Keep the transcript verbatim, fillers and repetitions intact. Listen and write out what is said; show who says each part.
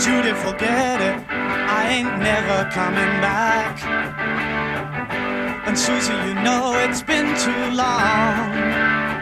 Speaker 1: Judy, forget it, I ain't never coming back. And Susie, you know it's been too long.